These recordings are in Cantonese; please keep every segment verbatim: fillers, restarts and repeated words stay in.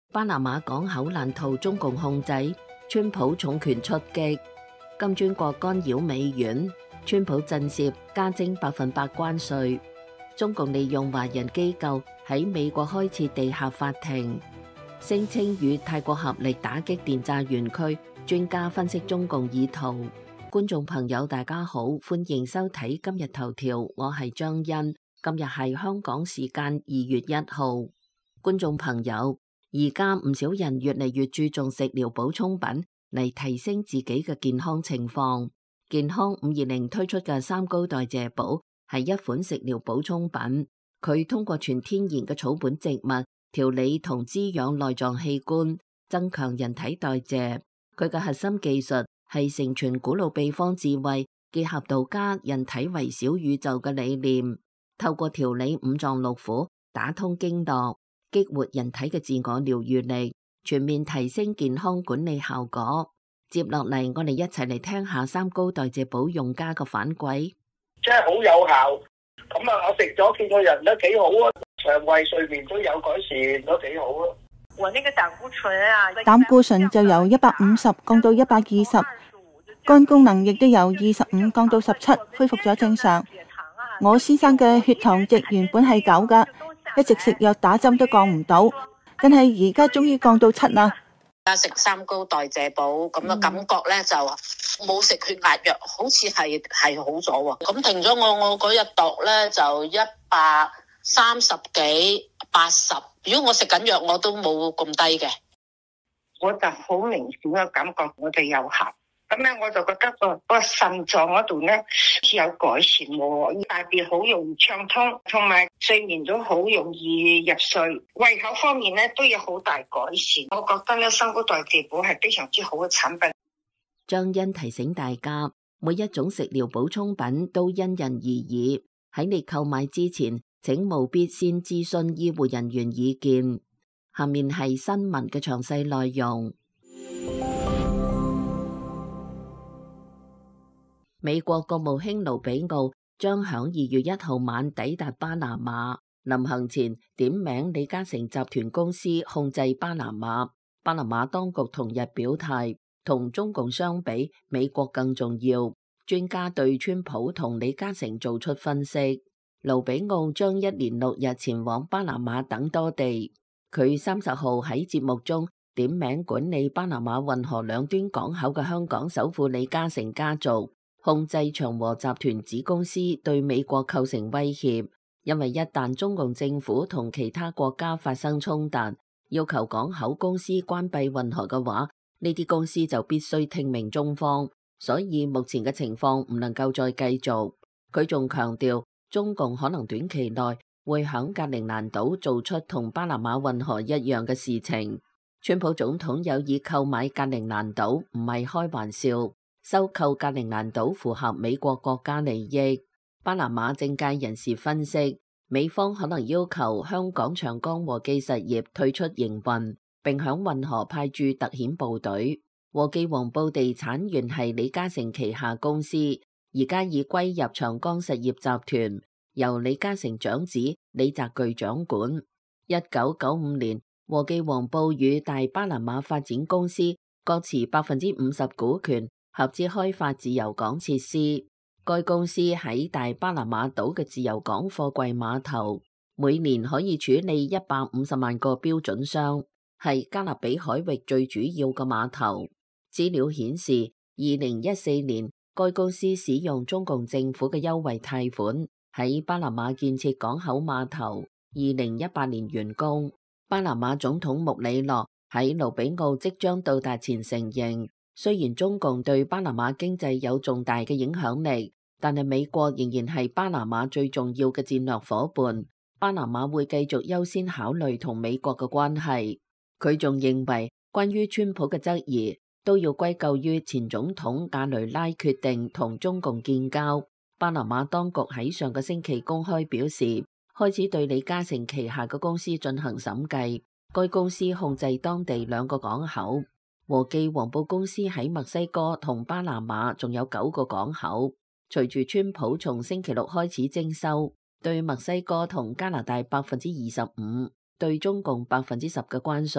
巴拿馬港口難逃中共控制，川普重拳出擊，金磚國干擾美元，川普震懾加徵百分百關稅，中共利用華人機構喺美國開設地下法庭，聲稱與泰國合力打擊電詐園區，專家分析中共意圖。觀眾朋友大家好，歡迎收睇今日頭條，我係張欣，今日係香港時間二月一號。觀眾朋友，而家唔少人越嚟越注重食療補充品嚟提升自己嘅健康情況。健康五二零推出嘅三高代謝寶係一款食療補充品，佢通過全天然嘅草本植物調理同滋養內臟器官，增強人體代謝。佢嘅核心技術係承傳古老秘方智慧，結合道家人體為小宇宙嘅理念，透過調理五臟六腑，打通經絡，激活人體嘅自我療愈力，全面提升健康管理效果。接落嚟，我哋一齊嚟聽下三高代謝寶用家嘅反饋。 真係好有效，咁啊，我食咗見個人都幾好啊，腸胃睡眠都有改善，都幾好啊。 我那個膽固醇啊， 膽固醇就由一百五十降到一百二十，肝功能亦都由二十五降到十七，恢復咗正常。我先生嘅血糖值原本係九噶，一直食藥打針都降唔到，但係而家終於降到七啦。 而家食三高代謝寶咁嘅感覺咧，就冇食血壓藥，好似係係好咗喎。咁停咗我，我嗰日度咧就一百三十幾八十。如果我食緊藥，我都冇咁低嘅。 我就好明顯嘅感覺，我哋有效。咁咧，我就覺得個個腎臟嗰度咧有改善喎，大便好容易暢通，同埋睡眠都好容易入睡。胃口方面咧都有好大改善。我覺得咧三高代謝寶係非常之好嘅產品。 張欣提醒大家，每一種食療補充品都因人而異，喺你購買之前，請務必先諮詢醫護人員意見。下面係新聞嘅詳細內容。美國國務卿盧比奧將響二月一號晚抵達巴拿馬，臨行前點名李嘉誠集團公司控制巴拿馬。巴拿馬當局同日表態，同中共相比，美國更重要。專家對川普同李嘉誠做出分析。盧比奧將一連六日前往巴拿馬等多地。佢三十號喺節目中點名管理巴拿馬運河兩端港口嘅香港首富李嘉誠家族，控制長和集團子公司，對美國構成威脅。因為一旦中共政府同其他國家發生衝突，要求港口公司關閉運河嘅話，呢啲公司就必須聽命中方。所以目前嘅情況唔能夠再繼續。佢仲強調，中共可能短期內會響格陵蘭島做出同巴拿馬運河一樣嘅事情。川普總統有意購買格陵蘭島，唔係開玩笑。收購格陵蘭島符合美國國家利益。巴拿馬政界人士分析，美方可能要求香港長江和記實業退出營運，並響運河派駐特遣部隊。和記黃埔地產原係李嘉誠旗下公司，而家已歸入長江實業集團，由李嘉誠長子李澤鉅掌管。一九九五年，和記黃埔與大巴拿馬發展公司各持百分之五十股權，合資開發自由港設施。該公司喺大巴拿馬島嘅自由港貨櫃碼頭，每年可以處理一百五十萬個標準箱，係加勒比海域最主要嘅碼頭。資料顯示，二零一四年該公司使用中共政府嘅優惠貸款，喺巴拿馬建設港口碼頭。二零一八年完工。巴拿馬總統穆里諾喺盧比奧即將到達前承認，雖然中共對巴拿馬經濟有重大嘅影響力，但係美國仍然係巴拿馬最重要嘅戰略夥伴。巴拿馬會繼續優先考慮同美國嘅關係。佢仲認為，關於川普嘅質疑都要歸咎於前總統亞雷拉決定同中共建交。巴拿馬當局喺上個星期公開表示，開始對李嘉誠旗下嘅公司進行審計。該公司控制當地兩個港口。和記黃埔公司喺墨西哥同巴拿馬仲有九個港口。隨住川普從星期六開始徵收對墨西哥同加拿大百分之二十五、對中共百分之十嘅關稅，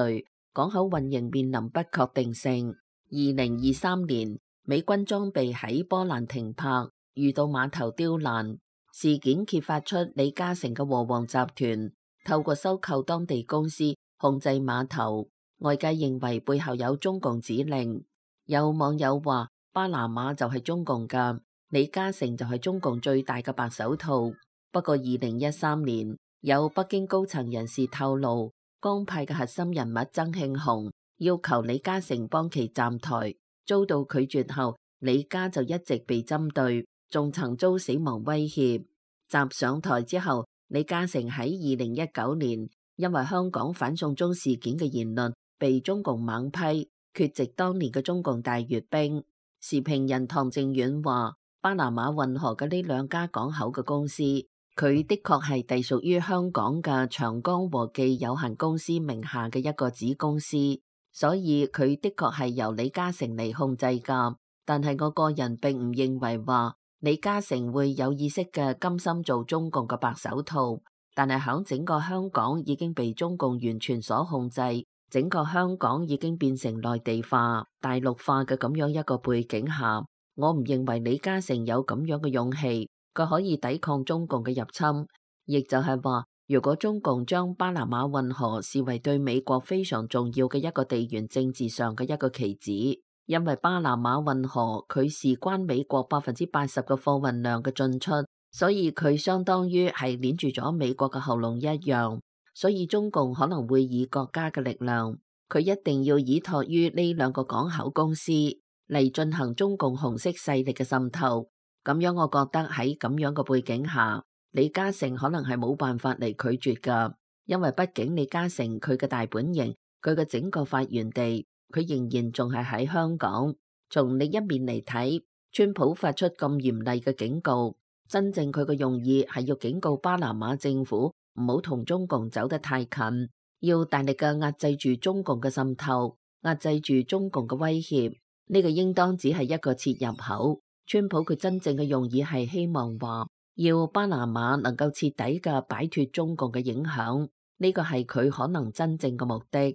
港口運營面臨不確定性。二零二三年，美軍裝備喺波蘭停泊，遇到碼頭刁難事件，揭發出李嘉誠嘅和黃集團透過收購當地公司控制碼頭。外界認為背後有中共指令。有網友話巴拿馬就係中共㗎，李嘉誠就係中共最大嘅白手套。不過二零一三年，有北京高層人士透露，江派嘅核心人物曾慶紅要求李嘉誠幫其站台，遭到拒絕後，李家就一直被針對，仲曾遭死亡威脅。習上台之後，李嘉誠喺二零一九年因為香港反送中事件嘅言論被中共猛批，缺席當年嘅中共大閱兵。時評人唐正遠話，巴拿馬運河嘅呢兩家港口嘅公司，佢的確係隸屬於香港嘅長江和記有限公司名下嘅一個子公司，所以佢的確係由李嘉誠嚟控制㗎。但係我個人並唔認為話李嘉誠會有意識嘅甘心做中共嘅白手套，但係響整個香港已經被中共完全所控制，整個香港已經變成內地化、大陸化嘅咁樣一個背景下，我唔認為李嘉誠有咁樣嘅勇氣，佢可以抵抗中共嘅入侵。亦就係話，如果中共將巴拿馬運河視為對美國非常重要嘅一個地緣政治上嘅一個棋子，因為巴拿馬運河佢事關美國百分之八十嘅貨運量嘅進出，所以佢相當於係鏈住咗美國嘅喉嚨一樣。所以中共可能會以國家嘅力量，佢一定要依託於呢兩個港口公司嚟進行中共紅色勢力嘅滲透。咁樣我覺得喺咁樣嘅背景下，李嘉誠可能係冇辦法嚟拒絕㗎，因為畢竟李嘉誠佢嘅大本營，佢嘅整個發源地，佢仍然仲係喺香港。從另一面嚟睇，川普發出咁嚴厲嘅警告，真正佢嘅用意係要警告巴拿馬政府唔好同中共走得太近，要大力嘅壓制住中共嘅滲透，壓制住中共嘅威脅。呢個應當只係一個切入口。川普佢真正嘅用意係希望話，要巴拿馬能夠徹底嘅擺脫中共嘅影響，呢個係佢可能真正嘅目的。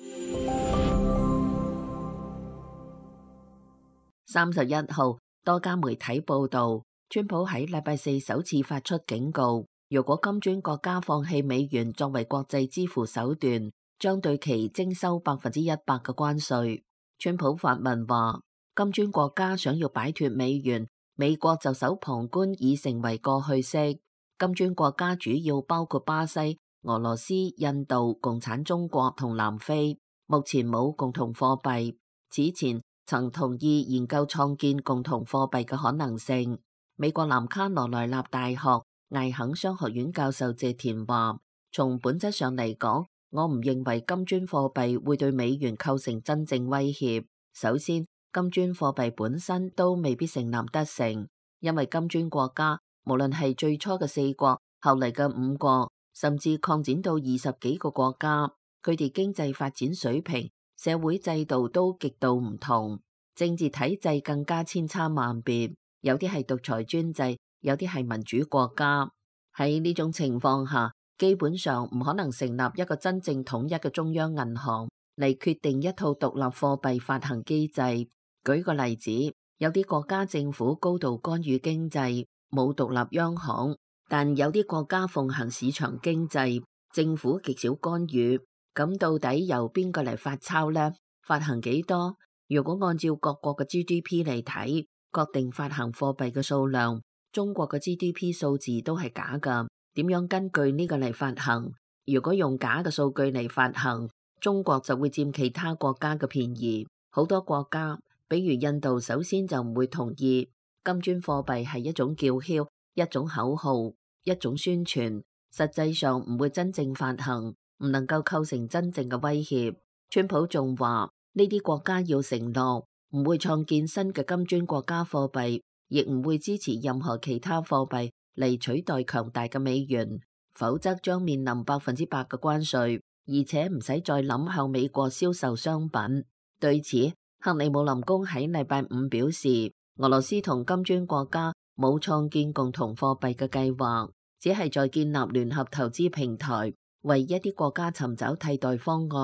三十一號，多家媒體報道，川普喺禮拜四首次發出警告，如果金磚國家放棄美元作為國際支付手段，將對其徵收百分之一百嘅關稅。川普發文話，金磚國家想要擺脫美元，美國就守旁觀已成為過去式。金磚國家主要包括巴西、俄羅斯、印度、共產中國同南非，目前冇共同貨幣。此前曾同意研究創建共同貨幣嘅可能性。美國南卡羅來納大學艾肯商學院教授謝田話，從本質上嚟講，我唔認為金磚貨幣會對美元構成真正威脅。首先，金磚貨幣本身都未必成立得成，因為金磚國家無論係最初嘅四國，後嚟嘅五國，甚至擴展到二十幾個國家，佢哋經濟發展水平、社會制度都極度唔同，政治體制更加千差萬別，有啲係獨裁專制，有啲係民主國家。喺呢種情況下，基本上唔可能成立一個真正統一嘅中央銀行嚟決定一套獨立貨幣發行機制。舉個例子，有啲國家政府高度干預經濟，冇獨立央行，但有啲國家奉行市場經濟，政府極少干預。咁到底由邊個嚟發鈔呢？發行幾多？如果按照各國嘅 G D P 嚟睇，確定發行貨幣嘅數量，中國嘅 G D P 數字都係假㗎。點樣根據呢個嚟發行？如果用假嘅數據嚟發行，中國就會佔其他國家嘅便宜。好多國家，比如印度，首先就唔會同意。金磚貨幣係一種叫囂，一種口號，一種宣傳，實際上唔會真正發行，唔能夠構成真正嘅威脅。川普仲話，呢啲國家要承諾唔會創建新嘅金磚國家貨幣，亦唔會支持任何其他貨幣嚟取代強大嘅美元，否則將面臨百分之百嘅關稅，而且唔使再諗向美國銷售商品。對此，克里姆林宮喺禮拜五表示，俄羅斯同金磚國家冇創建共同貨幣嘅計劃，只係在建立聯合投資平台，為一啲國家尋找替代方案。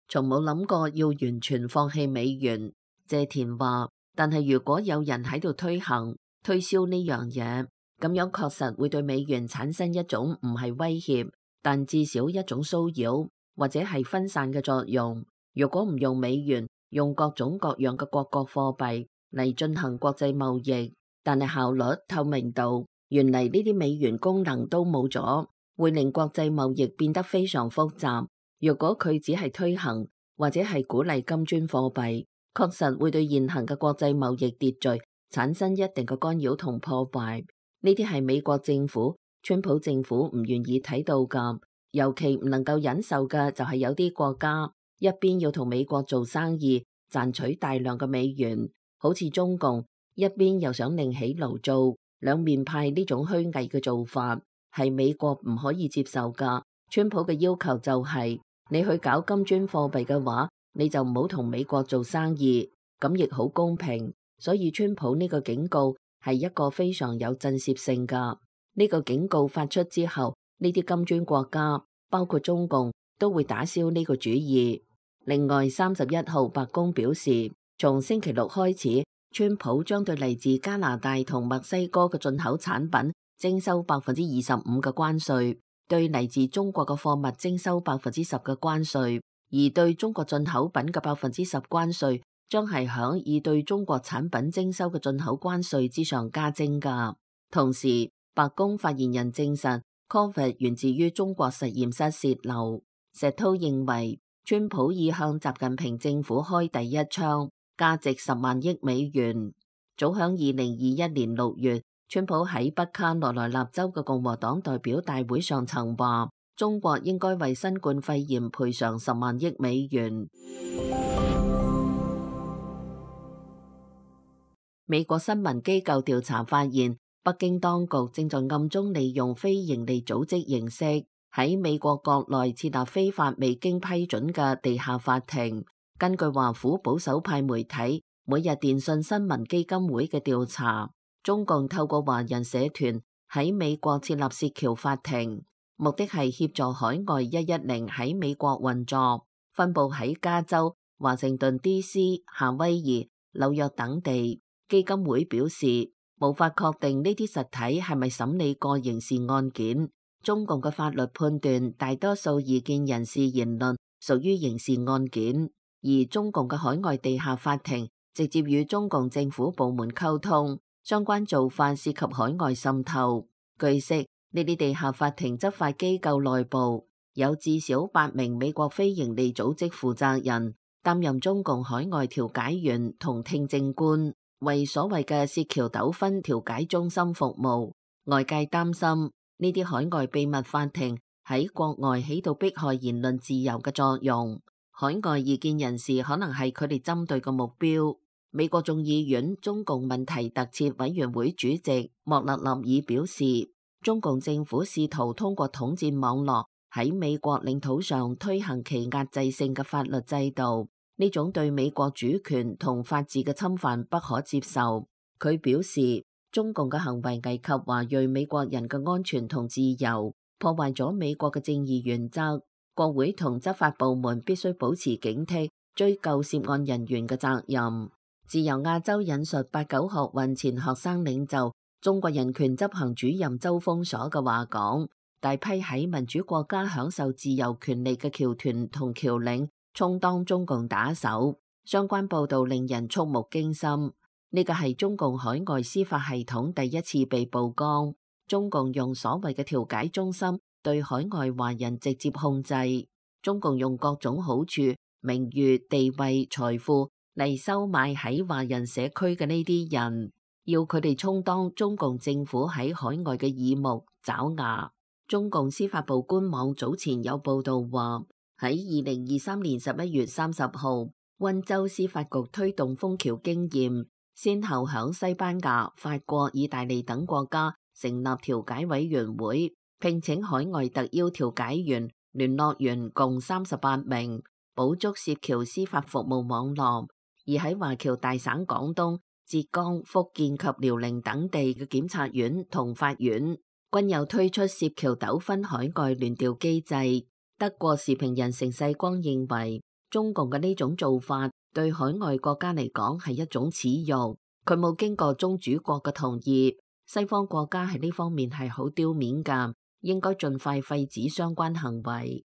從冇諗過要完全放棄美元。謝田話，但係如果有人喺度推行推銷呢樣嘢，咁樣確實會對美元產生一種唔係威脅，但至少一種騷擾或者係分散嘅作用。如果唔用美元，用各種各樣嘅各國貨幣嚟進行國際貿易，但係效率、透明度，原嚟呢啲美元功能都冇咗，會令國際貿易變得非常複雜。如果佢只係推行或者係鼓勵金磚貨幣，確實會對現行嘅國際貿易秩序產生一定嘅干擾同破壞。呢啲係美國政府、川普政府唔願意睇到㗎，尤其唔能夠忍受嘅就係有啲國家一邊要同美國做生意，賺取大量嘅美元，好似中共，一邊又想另起爐灶，兩面派呢種虛偽嘅做法係美國唔可以接受㗎。川普嘅要求就係、是、你去搞金磚貨幣嘅話，你就唔好同美國做生意，咁亦好公平。所以川普呢個警告係一個非常有震懾性㗎。呢個警告發出之後，呢啲金磚國家包括中共都會打消呢個主意。另外，三十一號白宮表示，從星期六開始，川普將對嚟自加拿大同墨西哥嘅進口產品徵收百分之二十五嘅關稅，對嚟自中國嘅貨物徵收百分之十嘅關稅。而對中國進口品嘅百分之十關稅，將係響已對中國產品徵收嘅進口關稅之上加徵㗎。同時，白宮發言人證實 ，Covid 源自於中國實驗室洩漏。石濤認為，川普已向習近平政府開第一槍，價值十萬億美元。早響二零二一年六月，川普喺北卡羅來納州嘅共和黨代表大會上曾話，中國應該為新冠肺炎賠償十萬億美元。美國新聞機構調查發現，北京當局正在暗中利用非營利組織形式喺美國國內設立非法未經批准嘅地下法庭。根據華府保守派媒體每日電訊新聞基金會嘅調查，中共透過華人社團喺美國設立涉僑法庭。目的係協助海外一一零喺美國運作，分佈喺加州、華盛頓 D C、夏威夷、紐約等地。基金會表示，無法確定呢啲實體係咪審理過刑事案件。中共嘅法律判斷，大多數異見人士言論屬於刑事案件，而中共嘅海外地下法庭直接與中共政府部門溝通，相關做法涉及海外滲透。據悉，呢啲地下法庭執法機構內部有至少八名美國非營利組織負責人，擔任中共海外調解員同聽證官，為所謂嘅涉僑糾紛調解中心服務。外界擔心呢啲海外秘密法庭喺國外起到迫害言論自由嘅作用，海外異見人士可能係佢哋針對嘅目標。美國眾議院中共問題特設委員會主席莫勒納爾表示，中共政府試圖通過統戰網絡喺美國領土上推行其壓制性嘅法律制度，呢種對美國主權同法治嘅侵犯不可接受。佢表示，中共嘅行為危及華裔美國人嘅安全同自由，破壞咗美國嘅正義原則。國會同執法部門必須保持警惕，追究涉案人員嘅責任。自由亞洲引述八九學運前學生領袖、中國人權執行主任周鋒所嘅話講，大批喺民主國家享受自由權利嘅僑團同僑領充當中共打手，相關報道令人觸目驚心。呢個係中共海外司法系統第一次被曝光，中共用所謂嘅調解中心對海外華人直接控制，中共用各種好處、名譽、地位、財富嚟收買喺華人社區嘅呢啲人，要佢哋充當中共政府喺海外嘅耳目爪牙。中共司法部官網早前有報道話，喺二零二三年十一月三十號，溫州司法局推動楓橋經驗，先後響西班牙、法國、意大利等國家成立調解委員會，聘請海外特邀調解員、聯絡員共三十八名，補足涉僑司法服務網絡。而喺華僑大省廣東、浙江、福建及遼寧等地嘅檢察院同法院，均有推出涉僑糾紛海外聯調機制。德國時評人成世光認為， 中共嘅呢種做法對海外國家嚟講係一種恥辱，佢冇經過宗主國嘅同意，西方國家喺呢方面係好丟面㗎，應該盡快廢止相關行為。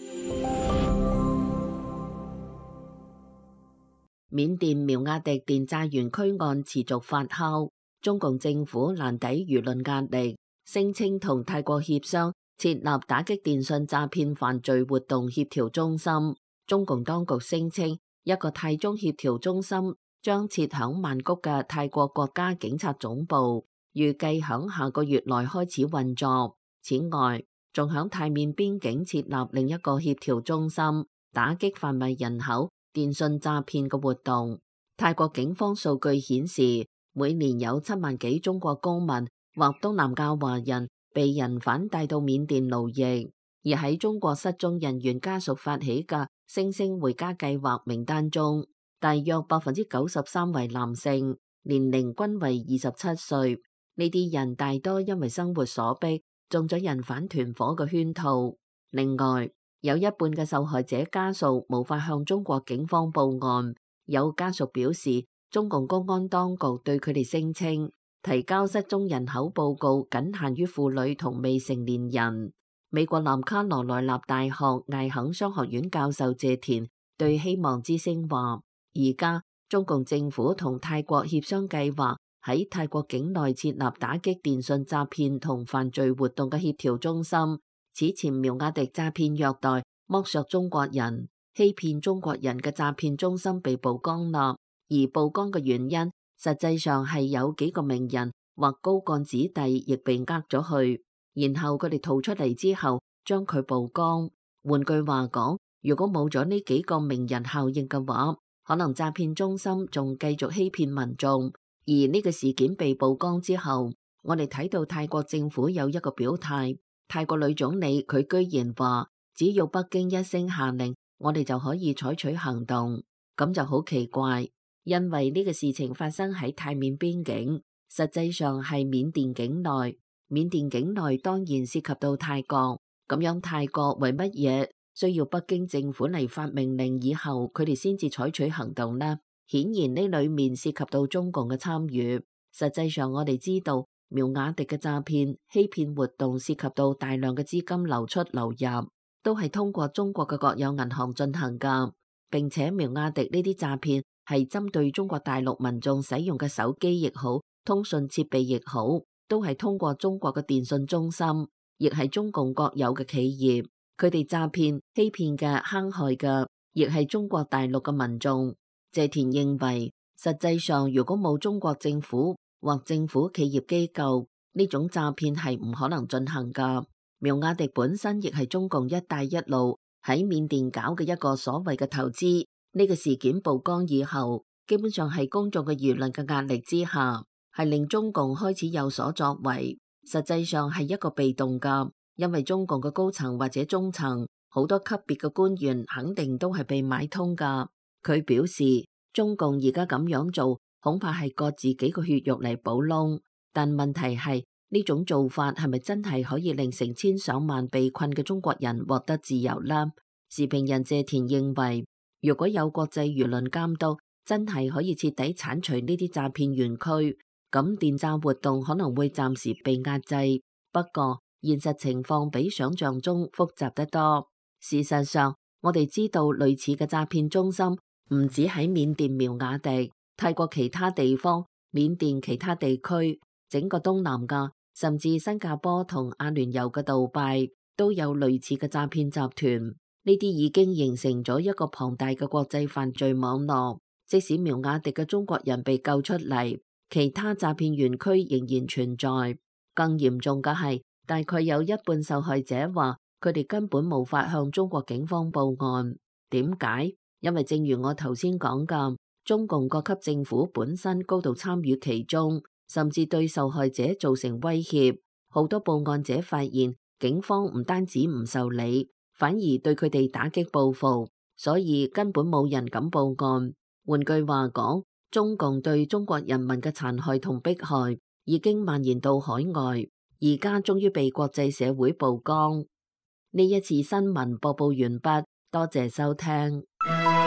緬甸苗亞迪電詐園區案持續發酵，中共政府難抵輿論壓力，聲稱同泰國協商設立打擊電信詐騙犯罪活動協調中心。中共當局聲稱一個泰中協調中心將設響曼谷嘅泰國國家警察總部，預計響下個月內開始運作。此外，仲響泰緬邊境設立另一個協調中心，打擊販賣人口、電信詐騙嘅活動。泰國警方數據顯示，每年有七萬幾中國公民或東南亞華人被人販帶到緬甸勞役，而喺中國失蹤人員家屬發起嘅星星回家計劃名單中，大約百分之九十三為男性，年齡均為二十七歲。呢啲人大多因為生活所迫，中咗人販團伙嘅圈套。另外，有一半嘅受害者家屬無法向中國警方報案。有家屬表示，中共公安當局對佢哋聲稱提交失蹤人口報告僅限於婦女同未成年人。美國南卡羅來納大學艾肯商學院教授謝田對希望之聲話，而家中共政府同泰國協商計劃喺泰國境內設立打擊電信詐騙同犯罪活動嘅協調中心。此前苗亞迪詐騙虐待剝削中國人、欺騙中國人嘅詐騙中心被曝光啦，而曝光嘅原因實際上係有幾個名人或高幹子弟亦被呃咗去，然後佢哋逃出嚟之後將佢曝光。換句話講，如果冇咗呢幾個名人效應嘅話，可能詐騙中心仲繼續欺騙民眾。而呢個事件被曝光之後，我哋睇到泰國政府有一個表態，泰國女總理佢居然話，只要北京一聲下令，我哋就可以採取行動。咁就好奇怪，因為呢個事情發生喺泰緬邊境，實際上係緬甸境內。緬甸境內當然涉及到泰國，咁樣泰國為乜嘢需要北京政府嚟發命令以後佢哋先至採取行動呢？顯然呢裏面涉及到中共嘅參與。實際上我哋知道苗亞迪嘅詐騙欺騙活動涉及到大量嘅資金流出流入，都係通過中國嘅國有銀行進行噶，並且苗亞迪呢啲詐騙係針對中國大陸民眾使用嘅手機亦好，通訊設備亦好，都係通過中國嘅電信中心，亦係中共國有嘅企業，佢哋詐騙欺騙嘅坑害嘅亦係中國大陸嘅民眾。謝田認為，實際上如果冇中國政府或政府企業機構，呢種詐騙係唔可能進行噶。苗亞迪本身亦係中共一帶一路喺緬甸搞嘅一個所謂嘅投資。呢個事件曝光以後，基本上係公眾嘅輿論嘅壓力之下，係令中共開始有所作為。實際上係一個被動噶，因為中共嘅高層或者中層好多級別嘅官員肯定都係被買通噶。佢表示，中共而家咁樣做，恐怕係割自己個血肉嚟補窿。但問題係呢種做法係咪真係可以令成千上萬被困嘅中國人獲得自由呢？時評人謝田認為，如果有國際輿論監督，真係可以徹底鏟除呢啲詐騙園區，咁電詐活動可能會暫時被壓制。不過現實情況比想象中複雜得多。事實上，我哋知道類似嘅詐騙中心唔止喺緬甸苗亞迪，泰國其他地方、緬甸其他地區、整個東南亞，甚至新加坡同阿聯酋嘅杜拜都有類似嘅詐騙集團。呢啲已經形成咗一個龐大嘅國際犯罪網絡。即使苗亞迪嘅中國人被救出嚟，其他詐騙園區仍然存在。更嚴重嘅係，大概有一半受害者話佢哋根本無法向中國警方報案。點解？因為正如我頭先講嘅，中共各級政府本身高度參與其中，甚至對受害者造成威脅。好多報案者發現警方唔單止唔受理，反而對佢哋打擊報復，所以根本冇人敢報案。換句話講，中共對中國人民嘅殘害同迫害已經蔓延到海外，而家終於被國際社會曝光。呢一次新聞播報完畢，多謝收聽。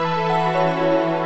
拜。